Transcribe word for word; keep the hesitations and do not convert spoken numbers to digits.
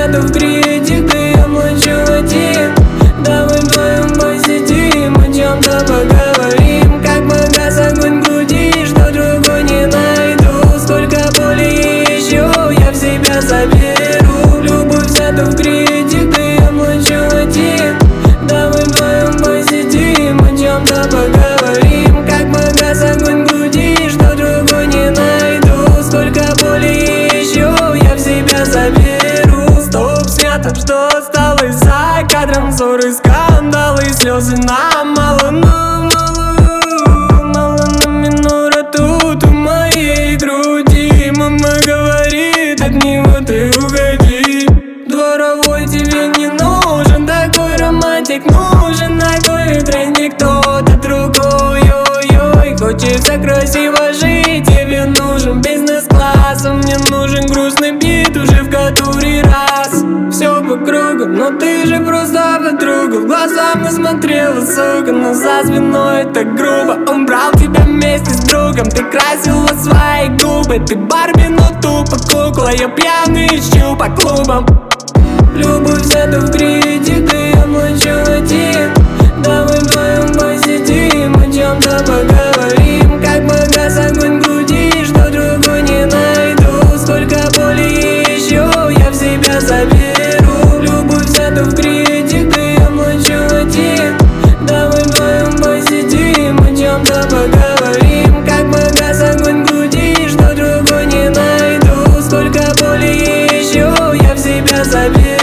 сяду в критик, ты я молчу один. Давай вдвоем посидим, о чем-то поговорим. Как магаз огонь груди, что другой не найду. Сколько боли еще я в себя заберу. Любовь сяду в критик, ты я молчу один. Давай вдвоем посидим, о чем-то поговорим. Как магаз огонь груди, что другой не найду. Сколько боли еще я в себя заберу. Стоп, снято, что осталось за кадром. Ссоры, скандалы, слезы нам мало, но мало, мало на минора тут у моей груди. Мама говорит, от него ты уходи. Дворовой тебе не нужен, такой романтик нужен, такой тренник кто-то другой. Ой-ой, хочется красиво жить, тебе нужен бизнес-класс, а мне нужен грустный бит уже в который раз. Все по кругу, но ты же просто подруга. В глаза мне смотрела, сука, но за спиной так грубо. Он брал тебя вместе с другом, ты красила свои губы. Ты Барби, но тупо кукла, я пьяный ищу по клубам. Любовь сяду в критик, ты я молчу один. Давай вдвоем посидим, о чем-то поговорим. Как магаз огонь груди, что другой не найду. Сколько боли еще я в себя заберу. Любовь сяду в критик, ты я молчу один. Давай вдвоем посидим, о чем-то поговорим. Как магаз огонь груди, что другой не найду. Сколько боли еще я в себя заберу.